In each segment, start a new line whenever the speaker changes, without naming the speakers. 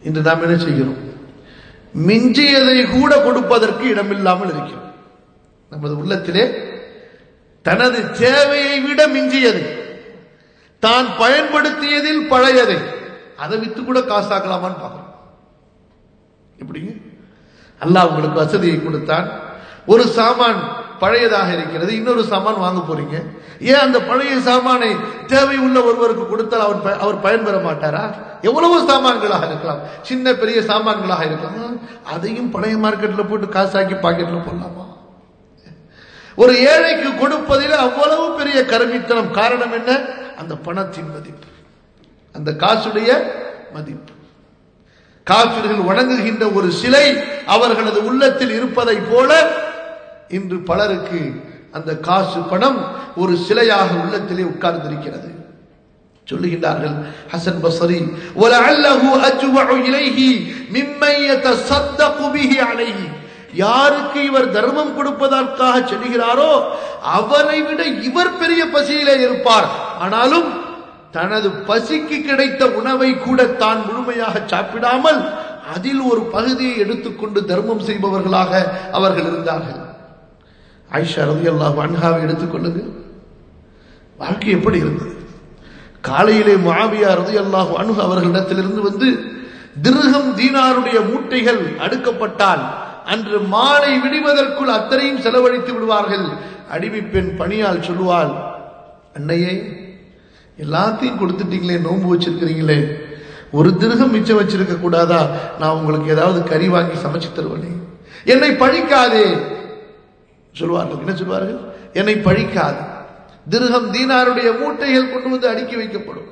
இன்று நாம் என்ன செய்கிறோம்? மிஞ்சியதை கூட கொடுப்பதற்கு இடமில்லாமல் இருக்கிறோம். நமது உள்ளத்திலே தனது தேவையை விட மிஞ்சியதை, தான் பயன்படுத்தியதில் பழையதை, அதை வித்து கூட காசாக்கலாமான்னு பார்க்கிறோம். எப்படி? அல்லாஹ் உங்களுக்கு வசதியை கொடுத்தான், ஒரு சாமான் பழையதாக இருக்கிறது, இன்னொரு சாமான் வாங்க போறீங்க. ஏன் அந்த பழைய சாமானை தேவை உள்ள ஒருவருக்கு கொடுத்தால் அவர் பயன்பெற மாட்டாரா? எவ்வளவு சாமான்களாக இருக்கலாம், சின்ன பெரிய சாமான்களாக இருக்கலாம், அதையும் பழைய மார்க்கெட்ல போட்டு காசாக்கி பாக்கெட்ல போடலாமா? ஒரு ஏழைக்கு கொடுப்பதில் அவ்வளவு பெரிய கருமித்தனம். காரணம் என்ன? அந்த பணத்தின் மதிப்பு, அந்த காசுடைய மதிப்பு. காபிர்கள் வணங்குகின்ற ஒரு சிலை அவர்களது உள்ளத்தில் இருப்பதை போல இன்று பலருக்கு அந்த காசு பணம் ஒரு சிலையாக உள்ளத்திலே உட்கார்ந்திருக்கிறது. சொல்லுகின்றார்கள் ஹசன் பஸ்ரி, வலஅல்லஹு அஜ்வஉ இலைஹி மிம்மன் யதஸத்தகு பிஹி அலைஹி, யாருக்கு இவர் தர்மம் கொடுப்பதற்காக செல்கிறாரோ அவரை விட இவர் பெரிய பசியிலே இருப்பார். ஆனாலும் தனது பசிக்கு கிடைத்த உணவை கூட தான் முழுமையாக சாப்பிடாமல் அதில் ஒரு பகுதியை எடுத்துக்கொண்டு தர்மம் செய்பவர்களாக அவர்கள் இருந்தார்கள். ஆயிஷா ரலியல்லாஹு அன்ஹாவை எடுத்துக்கொள்ளுங்கள், வாழ்க்கை எப்படி இருந்தது? காலையிலே முஆவியா ரலியல்லாஹு அன்ஹு அவர்களிடத்திலிருந்து வந்து திர்ஹம் தீனாருடைய மூட்டைகள் அடுக்கப்பட்டால் அன்று மாலை விடுவதற்குள் அத்தனையும் செலவழித்து விடுவார்கள். அடிமை பெண் பணியால் சொல்லுவாள், அன்னையே எல்லாத்தையும் கொடுத்துட்டீங்களே, நோன்பு வச்சிருக்கிறீங்களே, ஒரு திர்ஹம் மிச்சம் வச்சிருக்க கூடாதா? நான் உங்களுக்கு ஏதாவது கறி வாங்கி சமைச்சு தருவேனே, என்னை பழிக்காதே சொல்வார்கள். என்ன சொல்வார்கள்? என்னை பழிக்காது. திர்ஹம் தீனாருடைய மூட்டைகள் கொண்டு வந்து அடுக்கி வைக்கப்படும்.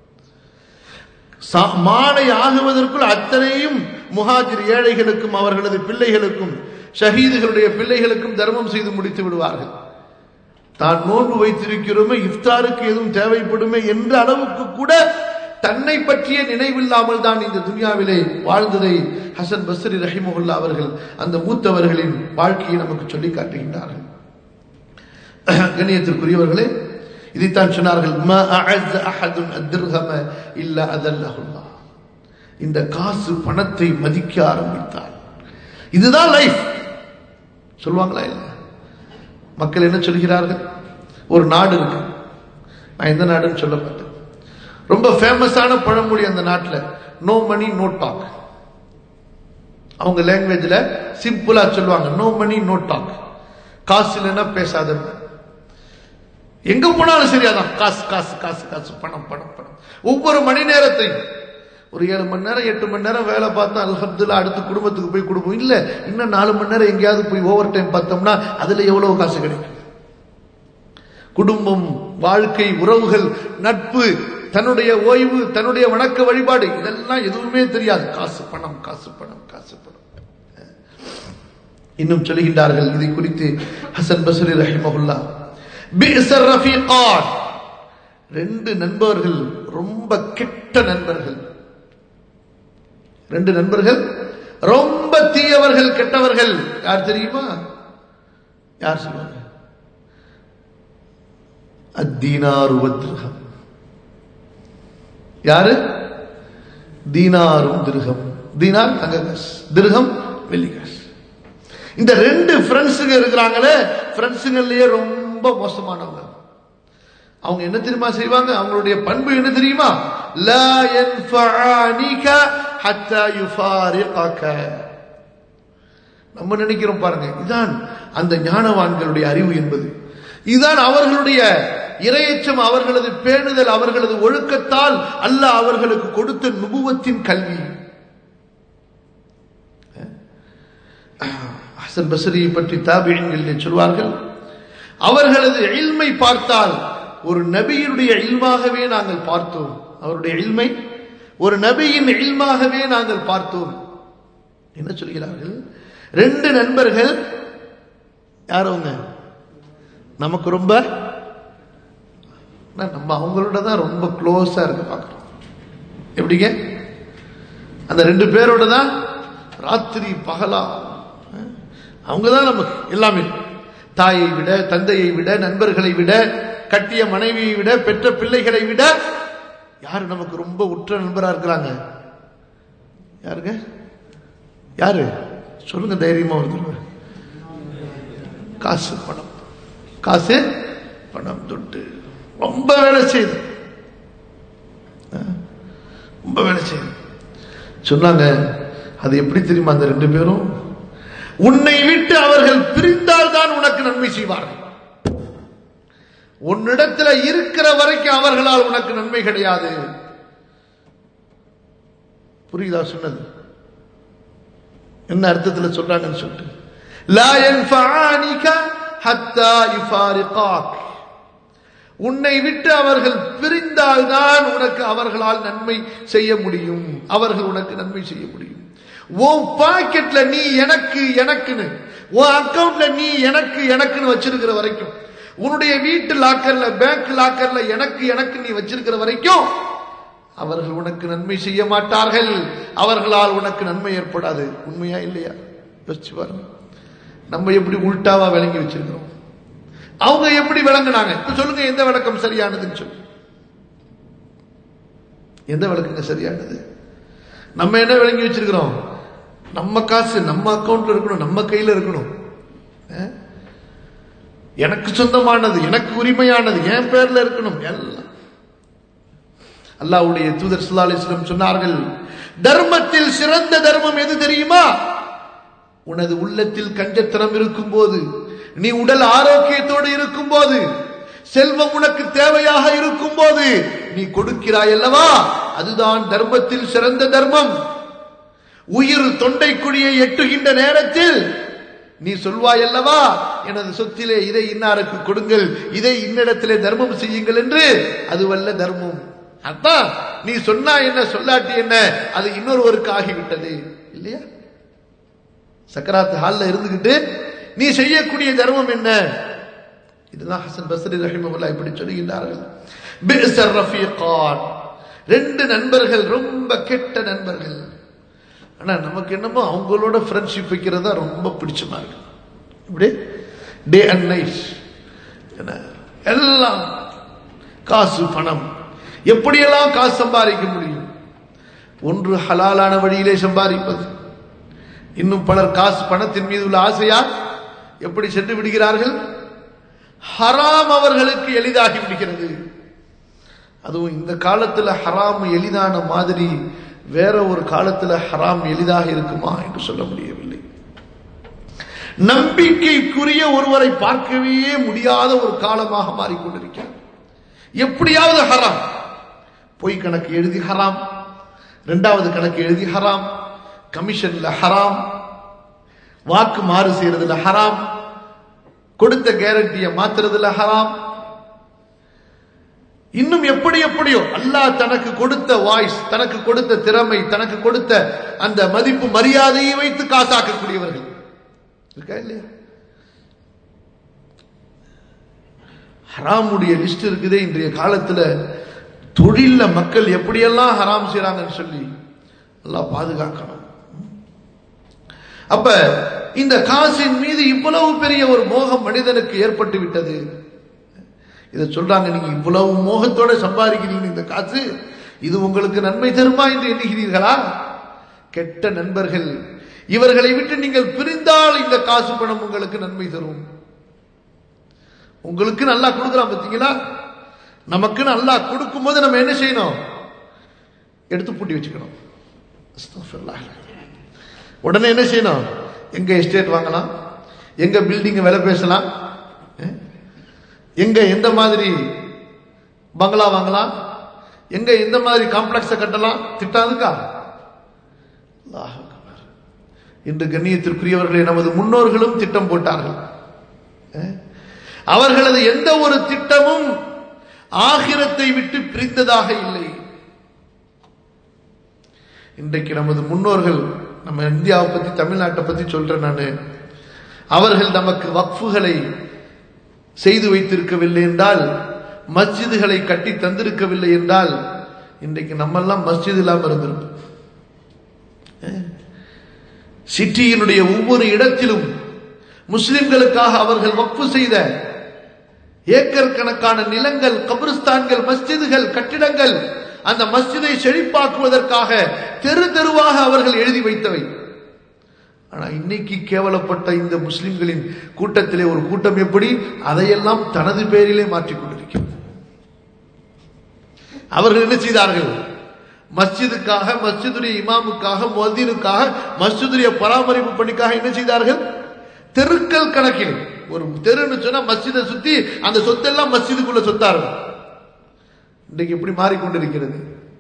மாலை ஆகுவதற்குள் அத்தனையும் முஹாஜிர் ஏழைகளுக்கும் அவர்களது பிள்ளைகளுக்கும் ஷஹீதுகளுடைய பிள்ளைகளுக்கும் தர்மம் செய்து முடித்து விடுவார்கள். தான் நோன்பு வைத்திருக்கிறோமே, இஃப்தாருக்கு எதுவும் தேவைப்படுமே என்ற அளவுக்கு கூட தன்னை பற்றிய நினைவில்லாமல் தான் இந்த துன்யாவிலே வாழ்ந்ததை ஹசன் பஸ்ரி ரஹிமஹுல்லா அவர்கள் அந்த மூத்தவர்களின் வாழ்க்கையை நமக்கு சொல்லி காட்டுகின்றார்கள். கண்ணியத்திற்குரியவர்களே, இதைத்தான் சொன்னார்கள், மா அஅஸ அஹதுன் அத்ர்ஹம இல்லா அதல்லஹுல்லாஹ். இந்த காசு பணத்தை மதிக்க ஆரம்பித்தால் இதுதான் லைஃப் சொல்வாங்களா? இல்ல, மக்கள் என்ன சொல்கிறார்கள்? ஒரு நாடு இருக்கு, நான் எந்த நாடுன்னு சொல்ல மாட்டேன், ரொம்ப ஃபேமஸான பழமொழி அந்த நாட்டில், நோ மணி நோ டாக். அவங்க லாங்குவேஜ்ல சிம்பிளா சொல்லுவாங்க, நோ மணி நோ டாக். காசு இல்லைன்னா பேசாத. எங்க போனாலும் சரி அதான் காசு காசு காசு காசு, பணம் பணம் பணம். ஒவ்வொரு மணி நேரத்தையும் ஒரு 7 மணி நேரம் 8 மணி நேரம் வேலை பார்த்தா அல்ஹம்துலில்லாஹ் அடுத்து குடும்பத்துக்கு போய் கொடுப்போம். இல்ல, இன்னும் 4 மணி நேரம் எங்கேயாவது போய் ஓவர் டைம் பார்த்தோம்னா அதுல எவ்வளவு காசு கிடைக்கும்? குடும்பம், வாழ்க்கை, உறவுகள், நட்பு, தன்னுடைய ஓய்வு, தன்னுடைய வணக்க வழிபாடு, இதெல்லாம் எதுவுமே தெரியாது. காசு பணம் காசு பணம் காசு பணம். இன்னும் சொல்லுகின்றார்கள் இதை குறித்து ஹசன் பஸ்ரி ரஹிமஹுல்லாஹ், பிஸர் ரஃபீகான், 2 நண்பர்கள் ரொம்ப கெட்ட நண்பர்கள். 2 நண்பர்கள் ரொம்ப தீயவர்கள், கெட்டவர்கள். யார் தெரியுமா? யார் சொல்லுவாங்க? அத்தீனாரு வத்ர்ஹம். யாரு? தீனாரும் திர்ஹம். தீனார் தங்க காசு, திர்ஹம் வெள்ளி காசு. இந்த 2 ஃப்ரெண்ட்ஸுங்க இருக்கிறாங்களே, ஃப்ரெண்ட்ஸுங்கள்லயே ரொம்ப மோசமானவங்க. அவங்க என்ன தெரியுமா செய்வாங்க? அவங்களுடைய பண்பு என்ன தெரியுமா? லா யன்ஃபஅனிக ஹத்தா யுஃபாரிகக. நம்ம நினைக்கிறோம் பாருங்க, இதான் அந்த ஞானவான்களுடைய அறிவு என்பது. இதுதான் அவர்களுடைய இறையச்சம், அவர்களது பேணுதல், அவர்களது ஒழுக்கத்தால் அல்லாஹ் அவர்களுக்கு கொடுத்த நுபுவத்தின் கல்வி. ஹசன் பஸ்ரியை பற்றி தாபிஈன்கள் சொல்வார்கள், அவர்களது இல்மை பார்த்தால் ஒரு நபியினுடைய இல்மாகவே நாங்கள் பார்த்தோம். அவருடைய இல்மை ஒரு நபியின் இல்மாகவே நாங்கள் பார்த்தோம். என்ன சொல்கிறார்கள்? 2 நண்பர்கள். யாரவங்க? நமக்கு ரொம்ப, நம்ம அவங்களோட தான் ரொம்ப க்ளோஸா இருக்க பார்க்கிறோம். எப்படிங்க? அந்த 2 பேரோட தான் ராத்திரி பகலா, அவங்கதான் நமக்கு எல்லாமே. தாயை விட, தந்தையை விட, நண்பர்களை விட, கட்டிய மனைவியை விட, பெற்ற பிள்ளைகளை விட யாரு நமக்கு ரொம்ப உற்ற நண்பரா இருக்கிறாங்க? யாருங்க? யாரு சொல்லுங்க, தைரியமா வருது. காசு பணம், காசு பணம் தொட்டு ரொம்ப வேலை செய்யுது, ரொம்ப வேலை செய்யுது. சொன்னாங்க அது எப்படி தெரியுமா? அந்த ரெண்டு பேரும் உன்னை விட்டு அவர்கள் பிரிந்தால் தான் உனக்கு நன்மை செய்வார்கள். உன்னிடத்துல இருக்கிற வரைக்கும் அவர்களால் உனக்கு நன்மை கிடையாது. புரியுதா சொன்னது? என்ன அர்த்தத்தில் சொல்றாங்கன்னு சொல்லிட்டு, லா யன்ஃபஆனிக ஹத்தா யுஃபாரிகாக், உன்னை விட்டு அவர்கள் பிரிந்தால்தான் உனக்கு அவர்களால் நன்மை செய்ய முடியும், அவர்கள் உனக்கு நன்மை செய்ய முடியும். உன் பாக்கெட்ல நீ எனக்கு எனக்குன்னு, உன் அக்கவுண்ட்ல நீ எனக்கு எனக்குன்னு வச்சிருக்கிற வரைக்கும், உன்னுடைய வீட்டு லாக்கர்ல பேங்க் லாக்கர்ல எனக்கு எனக்கு நீ வச்சிருக்கிற வரைக்கும் அவர்கள் உனக்கு நன்மை செய்ய மாட்டார்கள், அவர்களால் உனக்கு நன்மை ஏற்படாது. உண்மையா இல்லையா? யோசிச்சு பாருங்க. நம்ம எப்படி உள்டாவா விளங்கி வச்சிருக்கிறோம், அவங்க எப்படி விளங்குனாங்க? இப்ப சொல்லுங்க, எந்த விளக்கம் சரியானதுன்னு சொல்லு. எந்த விளக்கங்க சரியானது? நம்ம என்ன விளங்கி வச்சிருக்கிறோம்? நம்ம காசு நம்ம அக்கவுண்ட்ல இருக்கணும், நம்ம கையில இருக்கணும், எனக்கு சொந்தமானது, எனக்கு உரிமையானது என் பேர்ல இருக்கணும் எல்லாம். அல்லாஹ்வுடைய தூதர் ஸல்லல்லாஹு அலைஹி வஸல்லம் சொன்னார்கள், தர்மத்தில் சிறந்த தர்மம் எது தெரியுமா? உனது உள்ளத்தில் கஞ்சத்தனம் இருக்கும் போது, நீ உடல் ஆரோக்கியத்தோடு இருக்கும் போது, செல்வம் உனக்கு தேவையாக இருக்கும் போது நீ கொடுக்கிறாய் அல்லவா, அதுதான் தர்மத்தில் சிறந்த தர்மம். உயிர் தொண்டை குழியை எட்டுகின்ற நேரத்தில் நீ சொல்வாய் அல்லவா, எனது சொத்திலே இதை இன்னாருக்கு கொடுங்கள், இதை இன்னிடத்திலே தர்மம் செய்யுங்கள் என்று, அதுவல்ல தர்மம். அதான் நீ சொன்னா என்ன சொல்லாட்டி என்ன, அது இன்னொருவருக்கு ஆகிவிட்டது இல்லையா? சக்கராத் ஹால்ல இருந்துகிட்டு நீ செய்யக்கூடிய தர்மம் என்ன? இதுதான் ஹசன் பஸ்ரி ரஹிமஹுல்லாஹ் இப்படி சொல்லுகிறார்கள், பிஸர் ரஃபீகான், ரெண்டு நண்பர்கள் ரொம்ப கெட்ட நண்பர்கள். ஆனா நமக்கு என்னமோ அவங்களோட ஃப்ரெண்ட்ஷிப் வைக்கிறதா ரொம்ப பிடிச்சமா இருக்கு. இப்படி டே அண்ட் நைட் எல்லாம் காசு பணம், எப்படியெல்லாம் காசு சம்பாதிக்க முடியும்? ஒன்று ஹலாலான வழியிலே சம்பாதிப்பது, இன்னும் பலர் காசு பணத்தின் மீது உள்ள ஆசையால் எப்படி சென்று விடுகிறார்கள்? ஹராம் அவர்களுக்கு எளிதாகி விடுகிறது. அதுவும் இந்த காலத்துல ஹராம் எளிதான மாதிரி வேற ஒரு காலத்துல ஹராம் எளிதாக இருக்குமா என்று சொல்ல முடியவில்லை. நம்பிக்கைக்குரிய ஒருவரை பார்க்கவே முடியாத ஒரு காலமாக மாறிக்கொண்டிருக்கிறது. எப்படியாவது ஹராம், பொய் கணக்கு எழுதி ஹராம், இரண்டாவது கணக்கு எழுதி ஹராம், கமிஷன்ல ஹராம், வாக்கு மாறு செய்யறதுல ஹராம், கொடுத்த கேரண்டியை மாத்துறதுல ஹராம், இன்னும் எப்படி எப்படியோ அல்லாஹ் தனக்கு கொடுத்த வாய்ஸ், தனக்கு கொடுத்த திறமை, தனக்கு கொடுத்த அந்த மதிப்பு மரியாதையை வைத்து காசாக்கக்கூடியவர்கள் இருக்கா இல்லையா? ஹராமுடைய லிஸ்ட் இருக்குதே இன்றைய காலத்துல. தொழில மக்கள் எப்படியெல்லாம் ஹராம் செய்றாங்கன்னு சொல்லி அல்லாஹ் பாதுகாக்கணும். அப்ப இந்த காசின் மீது இவ்வளவு பெரிய ஒரு மோகம் மனிதனுக்கு ஏற்பட்டு விட்டது. இதை சொல்றாங்க, நீங்க இவ்வளவு மோகத்தோட சம்பாதிக்கிறீங்க இந்த காசு, இது உங்களுக்கு நன்மை தருமா என்று எண்ணுகிறீர்களா? கெட்ட நண்பர்கள், இவர்களை விட்டு நீங்கள் பிரிந்தால் இந்த காசு பணம் உங்களுக்கு நன்மை தரும். உங்களுக்கு நல்லா கொடுக்கலாம் பார்த்தீங்களா? நமக்கு நல்லா கொடுக்கும் போது நம்ம என்ன செய்யணும்? எடுத்து பூட்டி வச்சுக்கணும். உடனே என்ன செய்யணும்? எங்க எஸ்டேட் வாங்கலாம், எங்க பில்டிங் விலை பேசலாம், எங்க எந்த மாதிரி பங்களா வாங்கலாம், எங்க எந்த மாதிரி காம்ப்ளெக்ஸ கட்டலாம், திட்டாதுக்கா? இன்று கண்ணியத்திற்குரியவர்களே, நமது முன்னோர்களும் திட்டம் போட்டார்கள். அவர்களது எந்த ஒரு திட்டமும் ஆகிரத்தை விட்டு பிரிந்ததாக இல்லை. இன்றைக்கு நமது முன்னோர்கள், நம்ம இந்தியாவை பத்தி தமிழ்நாட்டை பத்தி சொல்றேன் நானு, அவர்கள் நமக்கு வக்ஃபுகளை செய்து வைத்திருக்கவில்லை என்றால், மஸ்ஜிதுகளை கட்டி தந்திருக்கவில்லை என்றால், இன்றைக்கு நம்ம எல்லாம் மஸ்ஜித் இல்லாம இருந்திருப்போம். சிட்டியினுடைய ஒவ்வொரு இடத்திலும் முஸ்லிம்களுக்காக அவர்கள் வக்ஃபு செய்த ஏக்கர் கணக்கான நிலங்கள், கபிரிஸ்தான்கள், மஸ்ஜிதுகள், கட்டிடங்கள், அந்த மஸ்ஜிதை செழிப்பாக்குவதற்காக தெரு தெருவாக அவர்கள் எழுதி வைத்தவை. ஆனா இன்னைக்கு கேவலப்பட்ட இந்த முஸ்லிம்களின் கூட்டத்திலே ஒரு கூட்டம் எப்படி அதையெல்லாம் தனது பெயரிலே மாற்றிக் கொண்டிருக்கிறது. அவர்கள் என்ன செய்தார்கள்? மஸ்ஜிதுக்காக, மஸ்ஜிதுடைய இமாமுக்காக, முஅத்தினுக்காக, மஸ்ஜிதுடைய பராமரிப்பு பணிக்காக என்ன செய்தார்கள்? தெருக்கள் கணக்கில் ஒரு தெருன்னு சொன்னா மஸ்ஜிதை சுத்தி அந்த சொத்தெல்லாம் மஸ்ஜிதுக்குள்ள சொத்தார்கள். இன்றைக்கு எப்படி மாறிக்கொண்டிருக்கிறது?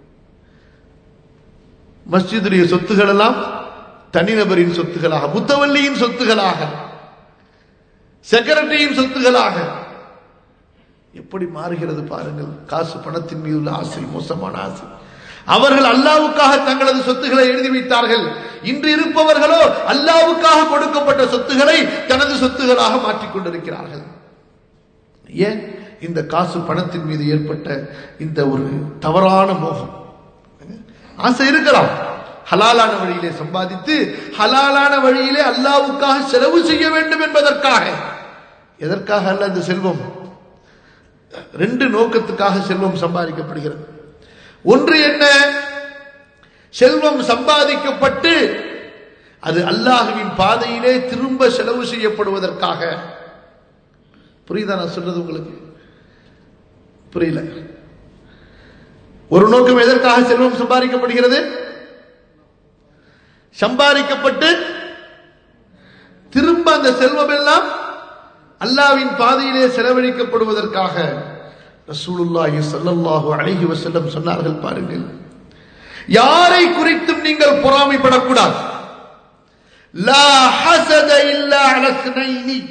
மஸ்ஜிதுடைய சொத்துகள் எல்லாம் தனிநபரின் சொத்துகளாக, முத்தவல்லியின் சொத்துகளாக, செக்ரட்டரியின் சொத்துகளாக எப்படி மாறுகிறது பாருங்கள். காசு பணத்தின் மீது உள்ள ஆசை, மோசமான ஆசை. அவர்கள் அல்லாஹ்வுக்காக தங்களது சொத்துக்களை எழுதி வைத்தார்கள். இன்று இருப்பவர்களோ அல்லாஹ்வுக்காக கொடுக்கப்பட்ட சொத்துக்களை தனது சொத்துகளாக மாற்றிக் கொண்டிருக்கிறார்கள். ஏன்? இந்த காசு பணத்தின் மீது ஏற்பட்ட இந்த ஒரு தவறான மோகம். ஆசை இருக்கலாம், ஹலாலான வழியிலே சம்பாதித்து ஹலாலான வழியிலே அல்லாஹ்வுக்காக செலவு செய்ய வேண்டும் என்பதற்காக. எதற்காக அல்ல இந்த செல்வம்? ரெண்டு நோக்கத்துக்காக செல்வம் சம்பாதிக்கப்படுகிறது. ஒன்று என்ன? செல்வம் சம்பாதிக்கப்பட்டு அது அல்லாஹ்வின் பாதையிலே திரும்ப செலவு செய்யப்படுவதற்காக. புரியுதா நான் சொல்றது உங்களுக்கு? புரியல? ஒரு நோக்கம் எதற்காக செல்வம் சம்பாதிக்கப்படுகிறது? சம்பாதிக்கப்பட்டு திரும்ப அந்த செல்வம் எல்லாம் அல்லாஹ்வின் பாதையிலே செலவழிக்கப்படுவதற்காக. ரசூலுல்லாஹி ஸல்லல்லாஹு அலைஹி வஸல்லம் சொன்னார்கள் பாருங்கள், யாரை குறித்தும் நீங்கள் பொறாமைப்படக்கூடாது. லா ஹஸத இல்லா அலா ஸ்னைனி,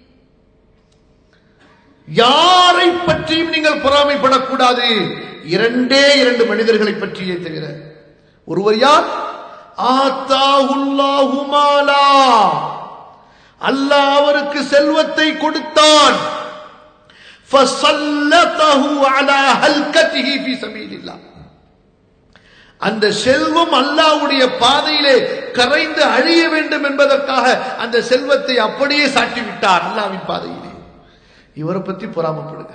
யாரை பற்றியும் நீங்கள் பொறாமைப்படக்கூடாது, இரண்டே இரண்டு மனிதர்களை பற்றியே தவிர. ஒருவர் யார்? ஆத்தாஹுல்லாஹு மாலா, அல்லாஹ் அவருக்கு செல்வத்தை கொடுத்தான். ஃபஸல்லதஹு அலா ஹல்கதிஹி ஃபீ சபீலில்லாஹ், அந்த செல்வம் அல்லாஹ்வுடைய பாதையிலே கரைந்து அழிய வேண்டும் என்பதற்காக அந்த செல்வத்தை அப்படியே சாட்டி விட்டார் அல்லாஹ்வின் பாதையிலே. இவரை பத்தி பொறாமைப்படுங்க.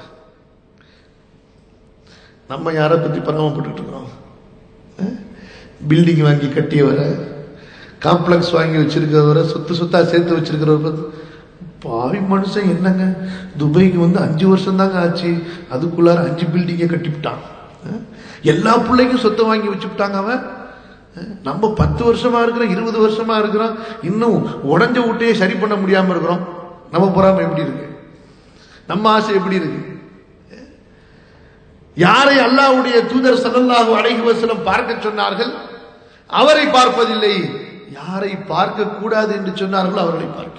நம்ம யாரை பத்தி பொறாமைப்பட்டு இருக்கிறோம்? பில்டிங் வாங்கி கட்டியவரை, காம்ப்ளெக்ஸ் வாங்கி வச்சிருக்கிறவரை, சொத்தா சேர்த்து வச்சிருக்கிறவர். பாவி மனுஷன் என்னங்க, துபாய்க்கு வந்து 5 வருஷம் தாங்க ஆச்சு, அதுக்குள்ளார 5 பில்டிங்கை கட்டிவிட்டான். எல்லா பிள்ளைக்கும் சொத்தை வாங்கி வச்சுட்டாங்க அவன். நம்ம 10 வருஷமா இருக்கிறோம், 20 வருஷமா இருக்கிறோம், இன்னும் உடஞ்ச வீட்டையே சரி பண்ண முடியாம இருக்கிறோம். நம்ம பொறாமை எப்படி இருக்கு? நம்ம ஆசை எப்படி இருக்கு? யாரை அல்லாஹ்வுடைய தூதர் ஸல்லல்லாஹு அலைஹி வஸல்லம் பார்க்க சொன்னார்கள் அவரை பார்ப்பதில்லை, யாரை பார்க்க கூடாது என்று சொன்னார்களோ அவர்களை பார்க்க.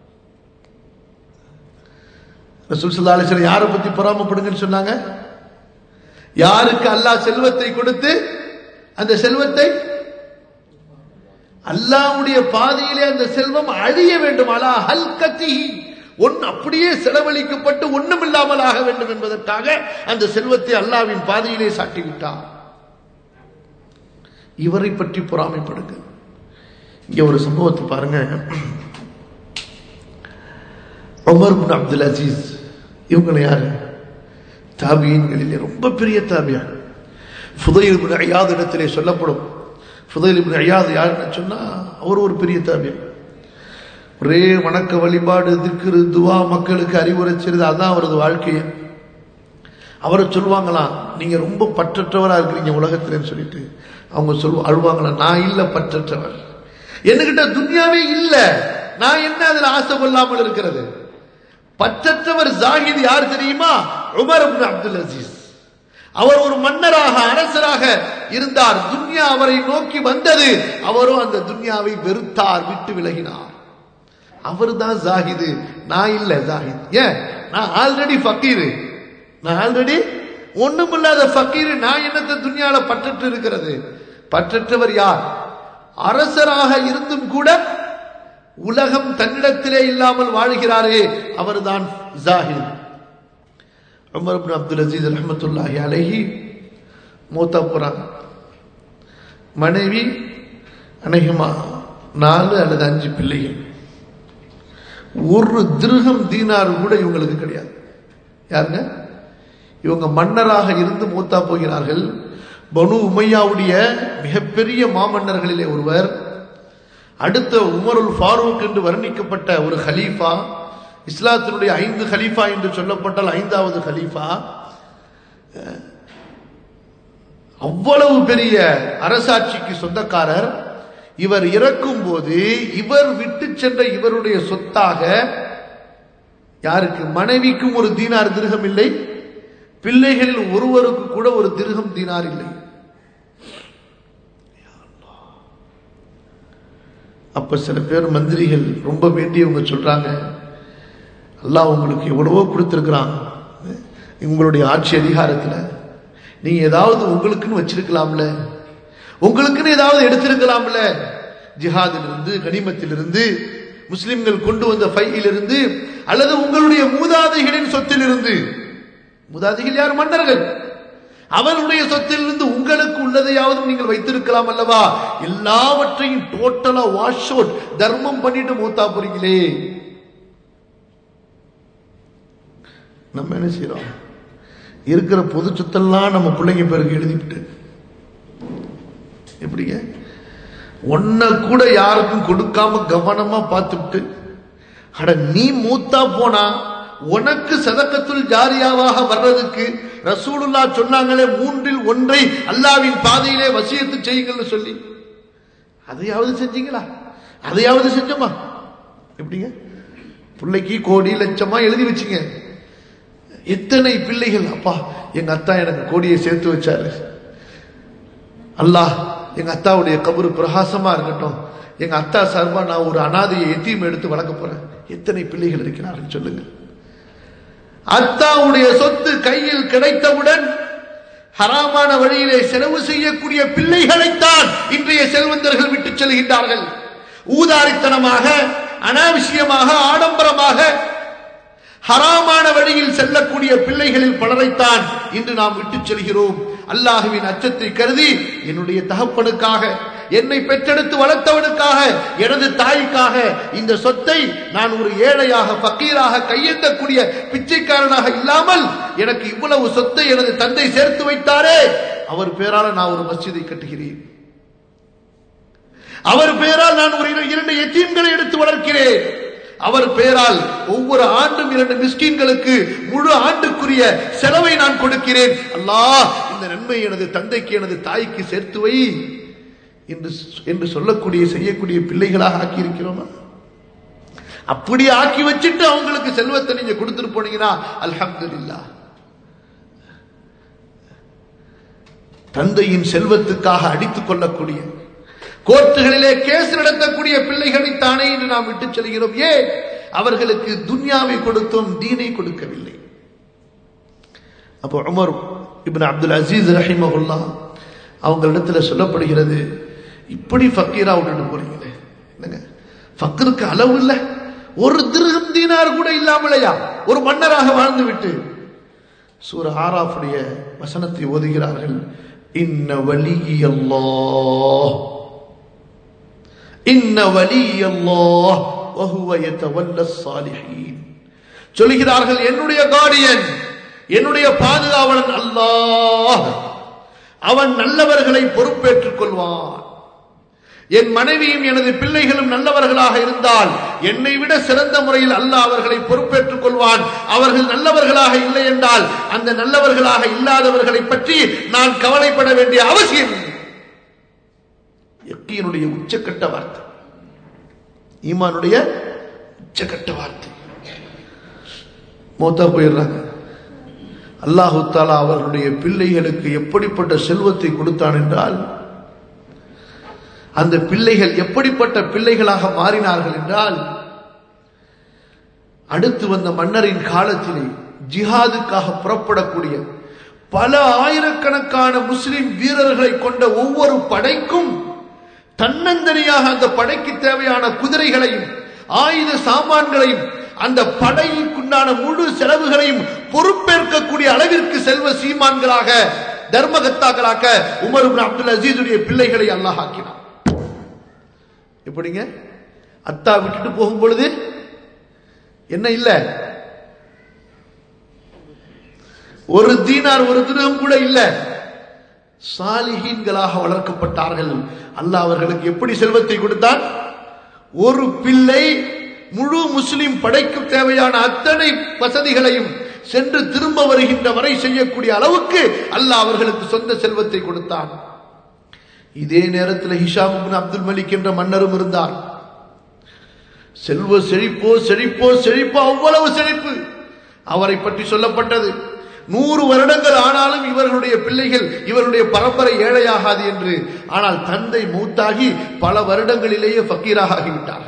ரசூல் ஸல்லல்லாஹு அலைஹி வஸல்லம் யாரை பத்தி பொறாமைப்படுங்கன்னு சொன்னாங்க? யாருக்கு அல்லாஹ் செல்வத்தை கொடுத்து அந்த செல்வத்தை அல்லாஹ்வுடைய பாதையிலே அந்த செல்வம் அழிய வேண்டும், அலா ஹல்கதிஹி, அப்படியே செலவழிக்கப்பட்டு ஒண்ணும் இல்லாமல் ஆக வேண்டும் என்பதற்காக அந்த செல்வத்தை அல்லாஹ்வின் பாதையிலே சாட்டிவிட்டார். இவரை பற்றி பொறாமைப்படுங்க. இங்க ஒரு சம்பவத்தை பாருங்க. உமர் இப்னு அப்துல் அசீஸ், இவங்க யாரு? தாபியீன்களிலே ரொம்ப பெரிய தாபியான். ஃபுதைல் இப்னு இயாத் இடத்திலே சொல்லப்படும். ஃபுதைல் இப்னு இயாத் யாருன்னு சொன்னா அவர் ஒரு பெரிய தாபியான். ஒரே வணக்க வழிபாடு, திக்ரு, துவா, மக்களுக்கு அறிவுரை செய்வது, அதான் அவரது வாழ்க்கையை. அவரை சொல்லுவாங்களாம், நீங்க ரொம்ப பற்றற்றவரா இருக்கிறீங்க உலகத்திலேன்னு சொல்லிட்டு. அவங்க அழுவாங்களாம், நான் இல்ல பற்றற்றவர், என்கிட்ட துன்யாவே இல்ல, நான் என்ன அதுல ஆசை கொள்ளாமல் இருக்கிறது. பற்றற்றவர் ஜாஹித் யார் தெரியுமா? Umar ibn Abdul Aziz. அவர் ஒரு மன்னராக, அரசராக இருந்தார். துன்யா அவரை நோக்கி வந்தது, அவரும் அந்த துன்யாவை வெறுத்தார், விட்டு விலகினார். அவர் தான் ஜாஹிது, நான் இல்ல ஜாஹித். ஏன்? நான் ஆல்ரெடி ஃபக்கீரு, நான் ஆல்ரெடி ஒண்ணுமில்லாத ஃபக்கீரு, நான் என்னத்த துன்யால பற்றற்று இருக்கிறது? பற்றற்றவர் யார்? அரசராக இருந்தும் கூட உலகம் தன்னிடத்திலே இல்லாமல் வாழ்கிறாரே, அவர்தான் ஜாஹித். உமர் இப்னு அப்துல் அசீஸ் ரஹ்மத்துல்லாஹி அலைஹி மூத்தா போறாங்க. மனைவி அநேகமா 4 அல்லது 5 பிள்ளைகள். ஒரு திர்ஹம் தீனார் கூட இவங்களுக்கு கிடையாது. யாருங்க? இவங்க மன்னராக இருந்து மூத்தா போகிறார்கள். பனு உமையாவுடைய மிகப்பெரிய மாமன்னர்களிலே ஒருவர், அடுத்த உமருல் ஃபாரூக் என்று வர்ணிக்கப்பட்ட ஒரு ஹலீஃபா, இஸ்லாத்தினுடைய 5 ஹலீஃபா என்று சொல்லப்பட்டால் 5வது ஹலீஃபா, அவ்வளவு பெரிய அரசாட்சிக்கு சொந்தக்காரர். இவர் இறக்கும் போது இவர் விட்டு சென்ற இவருடைய சொத்தாக யாருக்கு? மனைவிக்கும் ஒரு தீனார் திர்ஹம் இல்லை, பிள்ளைகளில் ஒருவருக்கு கூட ஒரு திர்ஹம் தீனார் இல்லை. அப்ப சில பேர் மந்திரிகள் ரொம்ப வேண்டியவங்க சொல்றாங்க, அல்லாஹ் உங்களுக்கு எவ்வளவோ கொடுத்திருக்கிறான், உங்களுடைய ஆட்சி அதிகாரத்தில் நீங்க ஏதாவது உங்களுக்குன்னு வச்சிருக்கலாம்ல, உங்களுக்குன்னு ஏதாவது எடுத்திருக்கலாம்ல, ஜிஹாதிலிருந்து, கனிமத்திலிருந்து, முஸ்லிம்கள் கொண்டு வந்த ஃபையிலிருந்து, அல்லது உங்களுடைய மூதாதைகளின் சொத்திலிருந்து. மூதாதைகள் யார்? மன்னர்கள். அவருடைய சொத்திலிருந்து உங்களுக்கு உள்ளதையாவது நீங்கள் வைத்திருக்கலாம் அல்லவா? எல்லாவற்றையும் டோட்டலா வாஷ் அவுட், தர்மம் பண்ணிட்டு மூத்தா போறீங்களே. நம்ம என்ன செய்யறோம்? இருக்கிற பொது சொத்தெல்லாம் நம்ம பிள்ளைங்க பேருக்கு எழுதிவிட்டு, எப்படிங்க ஒன்ன கூட யாருக்கும் கொடுக்காம கவனமா பார்த்துட்டு, அட நீ மூத்தா போனா உனக்கு சதக்கத்துல் ஜாரியாவாக வர்றதுக்கு ரசூலுல்லாஹ் சொன்னாங்களே 3இல் 1 அல்லாஹ்வின் பாதையிலே வசியத்து செய்யுங்கள்னு சொல்லி, அதையாவது செஞ்சீங்களா? அதையாவது செஞ்சோமா? எப்படிங்க பிள்ளைக்கு கோடி லட்சமா எழுதி வச்சிங்க. எத்தனை பிள்ளைகள், அப்பா எங்க அத்தா எனக்கு கோடியை சேர்த்து வச்சாரு, அல்லாஹ் எங்க அத்தாவுடைய கபரு பிரகாசமா இருக்கட்டும், எங்க அத்தா சார்பா நான் ஒரு அனாதையை எத்தீம் எடுத்து வளர்க்க போறேன். எத்தனை பிள்ளைகள் இருக்கிறார்கள் சொல்லுங்க. அத்தாவுடைய சொத்து கையில் கிடைத்தவுடன் ஹராமான வழியிலே செலவு செய்யக்கூடிய பிள்ளைகளைத்தான் இன்றைய செல்வந்தர்கள் விட்டு செல்கின்றார்கள். ஊதாரித்தனமாக, அனாவசியமாக, ஆடம்பரமாக ஹராமான வழியில் செல்லக்கூடிய பிள்ளைகளில் பலரைத்தான் இன்று நாம் விட்டு செல்கிறோம். அல்லாஹ்வின் அச்சத்தை கருதி என்னுடைய தகப்பனுக்காக, என்னை பெற்றெடுத்து வளர்த்தவனுக்காக, எனது தாய்க்காக இந்த சொத்தை நான் ஒரு ஏழையாக, ஃபக்கீராக, கையெந்தக்கூடிய பிச்சைக்காரனாக இல்லாமல் எனக்கு இவ்வளவு சொத்தை எனது தந்தை சேர்த்து வைத்தாரே, அவர் பேரால் நான் ஒரு மஸ்ஜிதை கட்டுகிறேன், அவர் பேரால் நான் ஒரு 2 யதீம்களை எடுத்து வளர்க்கிறேன், அவர் பெயரால் ஒவ்வொரு ஆண்டும் 2 மிஸ்கீன்களுக்கு முழு ஆண்டுக்குரிய செலவை நான் கொடுக்கிறேன். அல்லாஹ் இந்த நன்மை எனது தந்தைக்கு, எனது தாய்க்கு சேர்த்து வை என்று சொல்லக்கூடிய, செய்யக்கூடிய பிள்ளைகளாக ஆக்கி இருக்கிறோமா? அப்படி ஆக்கி வச்சுட்டு அவங்களுக்கு செல்வத்தை நீங்க கொடுத்துட்டு போனீங்கன்னா அல்ஹம்துலில்லாஹ். தந்தையின் செல்வத்துக்காக அடித்துக் கொள்ளக்கூடிய, கோர்ட்டுகளிலே கேஸ் நடத்தக்கூடிய பிள்ளைகளை தானே என்று நாம் விட்டு செல்கிறோம். ஏன்? அவர்களுக்கு துன்யாவை கொடுத்தோம், தீனை கொடுக்கவில்லை. அப்போ உமர் இப்னு அப்துல் அசீஸ் ரஹிமஹுல்லாஹ் அவங்களிடத்துல சொல்லப்படுகிறது, இப்படி ஃபக்கீரா விட்டுட்டு போறீங்களே, என்னங்க ஃபக்கருக்கு அளவு இல்லை, ஒரு திர்ஹம் தீனார் கூட இல்லாமலையா ஒரு மன்னராக வாழ்ந்து விட்டு. சூரா ஆராஃபுடைய வசனத்தை ஓதுகிறார்கள், இன்ன வலியல்லாஹ் இன்ன வலியல்லாஹ் வஹுவ யதவல்லஸ் ஸாலிஹீன். சொல்கிறார்கள், என்னுடைய கார்டியன், என்னுடைய பாதுகாவலன் அல்லாஹ், அவன் நல்லவர்களை பொறுப்பேற்றுக் கொள்வான். என் மனைவியும் எனது பிள்ளைகளும் நல்லவர்களாக இருந்தால் என்னை விட சிறந்த முறையில் அல்லாஹ் அவர்களை பொறுப்பேற்றுக் கொள்வான். அவர்கள் நல்லவர்களாக இல்லை என்றால் அந்த நல்லவர்களாக இல்லாதவர்களை பற்றி நான் கவலைப்பட வேண்டிய அவசியம் இல்லை. யக்கீனுடைய உச்சக்கட்ட வார்த்தை, ஈமானுடைய உச்சக்கட்ட வார்த்தை. மௌத்தா போயிடுறாங்க. அல்லாஹு தஆலா அவர்களுடைய பிள்ளைகளுக்கு எப்படிப்பட்ட செல்வத்தை கொடுத்தான் என்றால், அந்த பிள்ளைகள் எப்படிப்பட்ட பிள்ளைகளாக மாறினார்கள் என்றால், அடுத்து வந்த மன்னரின் காலத்திலே ஜிஹாதுக்காக புறப்படக்கூடிய பல ஆயிரக்கணக்கான முஸ்லிம் வீரர்களை கொண்ட ஒவ்வொரு படைக்கும் தன்னந்தனியாக அந்த படைக்கு தேவையான குதிரைகளையும் ஆயுத சாமான்களையும் அந்த படைக்குண்டான முழு செலவுகளையும் பொறுப்பேற்கக்கூடிய அளவிற்கு செல்வ சீமான்களாக, தர்மகத்தாக்களாக உமர் இப்னு அப்துல் அசீஸுடைய பிள்ளைகளை அல்லாஹ் ஆக்கினார். எப்படிங்க? அத்தா விட்டுட்டு போகும் பொழுது என்ன இல்ல, ஒரு தீனார் ஒரு திரகம் கூட இல்ல. சாலிஹீன்களாக வளர்க்கப்பட்டார்கள். அல்லாஹ் அவர்களுக்கு எப்படி செல்வத்தை கொடுத்தான்? ஒரு பிள்ளை முழு முஸ்லிம் படைக்கு தேவையான அத்தனை வசதிகளையும் சென்று திரும்ப வருகின்ற வரை செய்யக்கூடிய அளவுக்கு அல்லாஹ் அவர்களுக்கு சொந்த செல்வத்தை கொடுத்தான். இதே நேரத்தில் ஹிஷாம் இப்னு அப்துல் மலிக் என்ற மன்னரும் இருந்தார். செல்வ செழிப்போ செழிப்போ செழிப்போ, அவ்வளவு செழிப்பு. அவரை பற்றி சொல்லப்பட்டது 100 வருடங்கள் ஆனாலும் இவர்களுடைய பிள்ளைகள், இவருடைய பரம்பரை ஏழையாகாது என்று. ஆனால் தந்தை மூத்தாகி பல வருடங்களிலேயே ஃபக்கீராக ஆகிவிட்டார்கள்.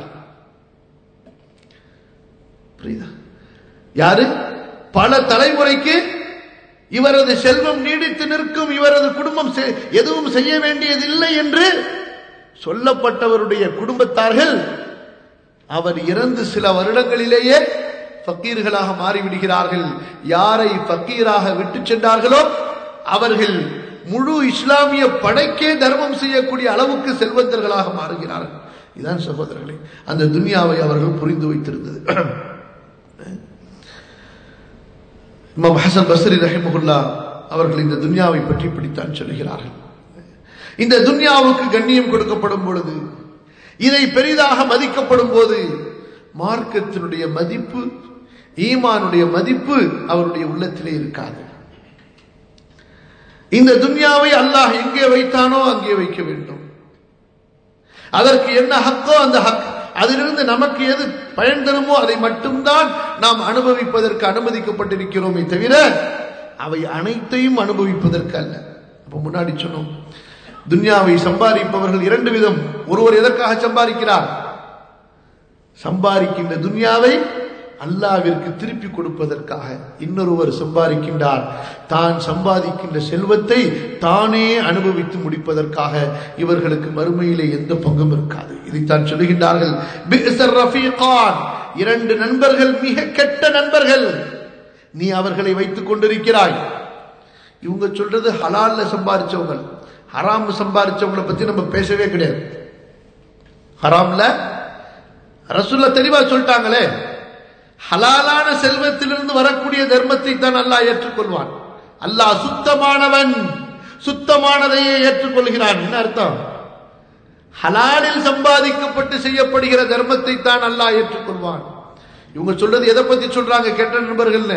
புரியுதா? யாரு? பல தலைமுறைக்கு இவரது செல்வம் நீடித்து நிற்கும், இவரது குடும்பம் எதுவும் செய்ய வேண்டியதில்லை என்று சொல்லப்பட்டவருடைய குடும்பத்தார்கள் அவர் இறந்து சில வருடங்களிலேயே ஃபக்கீர்களாக மாறிவிடுகிறார்கள். யாரை ஃபக்கீராக விட்டு சென்றார்களோ அவர்கள் முழு இஸ்லாமிய படைக்கே தர்மம் செய்யக்கூடிய அளவுக்கு செல்வந்தர்களாக மாறுகிறார்கள். இதான் சகோதரர்களே அந்த துன்யாவை அவர்கள் புரிந்து வைத்திருந்தது. இமாம் ஹசன் பஸ்ரி ரஹிமஹுல்லாஹ் அவர்கள் இந்த துன்யாவை பற்றி பிடித்தான் சொல்கிறார்கள். இந்த துன்யாவுக்கு கண்ணியம் கொடுக்கப்படும் பொழுது, இதை பெரிதாக மதிக்கப்படும் போது, மார்க்கத்தினுடைய மதிப்பு, ஈமானுடைய மதிப்பு அவருடைய உள்ளத்திலே இருக்காது. இந்த துன்யாவை அல்லாஹ் எங்கே வைத்தானோ அங்கே வைக்க வேண்டும். அதற்கு என்ன ஹக்கோ அந்த ஹக், அதிலிருந்து நமக்கு எது பயன் தருமோ அதை மட்டும்தான் நாம் அனுபவிப்பதற்கு அனுமதிக்கப்பட்டிருக்கிறோமே தவிர அவை அனைத்தையும் அனுபவிப்பதற்கு அல்ல. அப்ப முன்னாடி சொன்னோம், துன்யாவை சம்பாதிப்பவர்கள் 2 விதம். ஒருவர் எதற்காக சம்பாதிக்கிறார்? சம்பாதிக்கின்ற துன்யாவை அல்லாஹ்விற்கு திருப்பி கொடுப்பதற்காக. இன்னொருவர் சம்பாதிக்கின்றார் தான் சம்பாதிக்கின்ற செல்வத்தை தானே அனுபவித்து முடிப்பதற்காக. இவர்களுக்கு மறுமையிலே எந்த பங்கும் இருக்காது. இதைத்தான் சொல்லுகின்றார்கள், பிஸர் ரஃபீகான், 2 நண்பர்கள் மிக கெட்ட நண்பர்கள். நீ அவர்களை வைத்துக் கொண்டிருக்கிறாய். இவங்க சொல்றது ஹலால்ல சம்பாதிச்சவங்க, ஹராம் சம்பாதிச்சவங்களை பத்தி நம்ம பேசவே கிடையாது. ஹராம்ல ரசூலுல்லாஹ் தெளிவா சொல்லிட்டாங்களே, ஹலாலான செல்வத்திலிருந்து வரக்கூடிய தர்மத்தை தான் அல்லாஹ் ஏற்றுக்கொள்வான். அல்லாஹ் சுத்தமானவன், சுத்தமானதையே ஏற்றுக்கொள்கிறான். என்ன அர்த்தம்? ஹலாலில் சம்பாதிக்கப்பட்டு செய்யப்படுகிற தர்மத்தை தான் அல்லாஹ் ஏற்றுக்கொள்வான். இவங்க சொல்றது எதை பத்தி சொல்றாங்க? கெட்ட நண்பர்கள்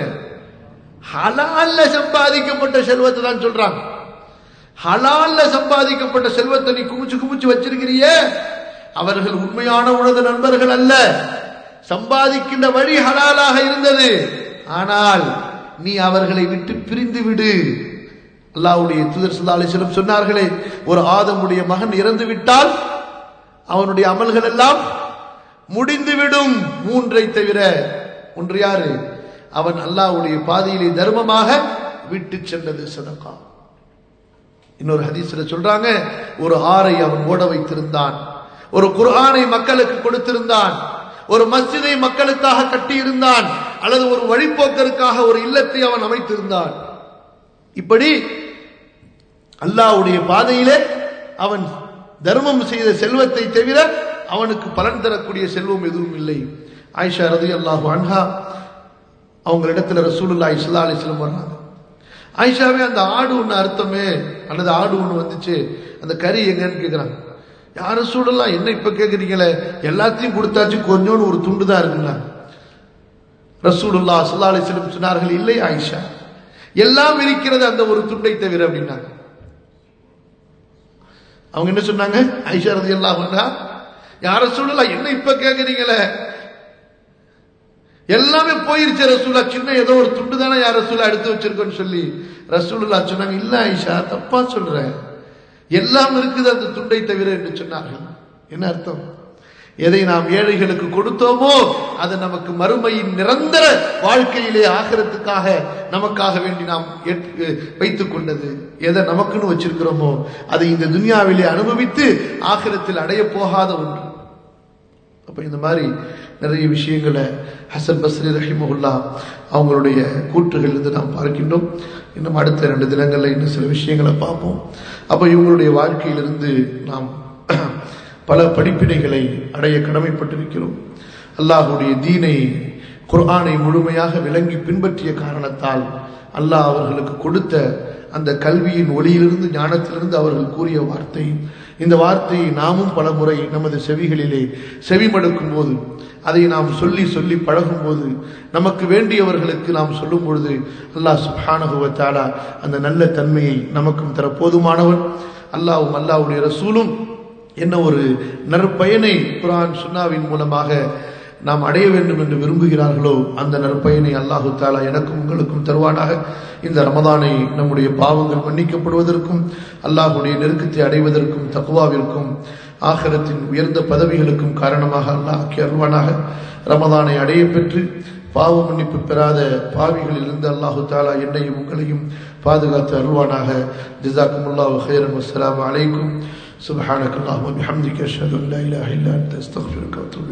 ஹலால்ல சம்பாதிக்கப்பட்ட செல்வத்தை தான் சொல்றாங்க. ஹலால்ல சம்பாதிக்கப்பட்ட செல்வத்தை நீ குமிச்சு குமிச்சு வச்சிருக்கிறியே, அவர்கள் உண்மையான உனது நண்பர்கள் அல்ல. சம்பாதிக்கின்ற வழி ஹலாலாக இருந்தது, ஆனால் நீ அவர்களை விட்டு பிரிந்து விடு. அல்லாஹ்வுடைய தூதர் ஸல்லல்லாஹு அலைஹி வஸல்லம் சொன்னார்களே, ஒரு ஆதமுடைய மகன் இறந்து விட்டால் அவனுடைய அமல்கள் எல்லாம் முடிந்துவிடும், 3ஐ தவிர. ஒன்று யாரு? அவன் அல்லாஹ்வுடைய பாதையிலே தர்மமாக விட்டு சென்றது சதகா. இன்னொரு ஹதீஸ்ல சொல்றாங்க, ஒரு ஆறை அவன் ஓட வைத்திருந்தான், ஒரு குர்ஆனை மக்களுக்கு கொடுத்திருந்தான், ஒரு மஸ்ஜிதை மக்களுக்காக கட்டியிருந்தான், அல்லது ஒரு வழிபோக்கருக்காக ஒரு இல்லத்தை அவன் அமைத்திருந்தான். இப்படி அல்லாஹ்வுடைய பாதையிலே அவன் தர்மம் செய்த செல்வத்தை தவிர அவனுக்கு பலன் தரக்கூடிய செல்வம் எதுவும் இல்லை. ஆயிஷா ரலியல்லாஹு அன்ஹா அவங்களிடத்துல ரசூலுல்லாஹி ஸல்லல்லாஹு அலைஹி வஸல்லம் வர்றாங்க. ஆயிஷாவே, அந்த ஆடு ஒன்று அர்த்தமே, அல்லது ஆடு ஒன்று வந்துச்சு, அந்த கறி எங்கன்னு கேட்குறாங்க. யார் ரசூலுல்லாஹ், என்ன இப்ப கேட்குறீங்களே, எல்லாத்தையும் கொடுத்தாச்சு, கொஞ்சோன்னு ஒரு துண்டு தான் இருக்குங்க. ரசூலுல்லாஹ் ஸல்லல்லாஹு அலைஹி வஸல்லம் சொன்னார்கள், இல்லை ஆயிஷா, எல்லாம் இருக்கிறது அந்த ஒரு துண்டை தவிர அப்படின்னாங்க. அவங்க என்ன சொன்னாங்க? ஆயிஷா ரலியல்லாஹு அன்ஹா, யார் ரசூலுல்லாஹ், என்ன இப்ப கேட்குறீங்களே, எல்லாமே போயிருச்சு ரசூலுல்லாஹ், சின்ன ஏதோ ஒரு துண்டு தானே யார் ரசூலுல்லாஹ் எடுத்து வச்சிருக்கோன்னு சொல்லி ரசூலுல்லாஹ் சொன்னாங்க, இல்ல ஆயிஷா, தப்பா சொல்றேன், எல்லாம் இருக்குது அந்த துண்டை தவிர என்று சொன்னார்கள். என்ன அர்த்தம்? எதை நாம் ஏழைகளுக்கு கொடுத்தோமோ அது நமக்கு மறுமையின் நிரந்தர வாழ்க்கையிலே ஆகிரத்துக்காக நமக்காக வேண்டி நாம் வைத்துக் கொண்டது. எதை நமக்குன்னு வச்சிருக்கிறோமோ அதை இந்த துன்யாவிலே அனுபவித்து ஆகிரத்தில் அடைய போகாத ஒன்று. அப்ப இந்த மாதிரி நிறைய விஷயங்களை ஹசன் பஸ்ரி ரஹிமஹுல்லாஹ் அவங்களுடைய கூற்றுகள் இருந்து நாம் பார்க்கின்றோம். இன்னும் அடுத்த 2 தினங்களில் இன்னும் சில விஷயங்களை பார்ப்போம். அப்ப இவங்களுடைய வாழ்க்கையிலிருந்து நாம் பல படிப்பினைகளை அடைய கடமைப்பட்டிருக்கிறோம். அல்லாஹ்வுடைய தீனை, குர்ஆனை முழுமையாக விளங்கி பின்பற்றிய காரணத்தால் அல்லாஹ் அவர்களுக்கு கொடுத்த அந்த கல்வியின் ஒளியிலிருந்து ஞானத்திலிருந்து அவர்கள் கூறிய வார்த்தை, இந்த வார்த்தையை நாமும் பல முறை நமது செவிகளிலே செவிமடுக்கும் போது, அதை நாம் சொல்லி சொல்லி பழகும் போது, நமக்கு வேண்டியவர்களுக்கு நாம் சொல்லும் பொழுது அல்லாஹ் சுப்ஹானஹு வ தஆலா அந்த நல்ல தன்மையை நமக்கும் தர போதுமானவன். அல்லாஹ்வும் அல்லாஹ்வுடைய ரசூலும் என்ன ஒரு நற்பயனை குர்ஆன் சுன்னாவின் மூலமாக நாம் அடைய வேண்டும் என்று விரும்புகிறார்களோ அந்த நற்பயனை அல்லாஹு தஆலா எனக்கும் உங்களுக்கும் தருவானாக. இந்த ரமதானை நம்முடைய பாவங்கள் மன்னிக்கப்படுவதற்கும், அல்லாஹ்வுடைய நெருக்கத்தை அடைவதற்கும், தக்வாவிற்கும், ஆகிரத்தின் உயர்ந்த பதவிகளுக்கும் காரணமாக அல்லாஹ் ஆக்கி அருள்வானாக. ரமதானை அடைய பெற்று பாவ மன்னிப்பு பெறாத பாவிகளில் இருந்து அல்லாஹு தஆலா என்னையும் உங்களையும் பாதுகாத்து அருள்வானாக. ஜஸாக்குமுல்லாஹு கைரன். வஸ்ஸலாமு அலைக்கும். சுப்ஹானக்கல்லாஹு வ பிஹம்திக அஷ்ஹது அன் லா இலாஹா இல்லா அன்த அஸ்தக்ஃபிருக வ அத்தூபு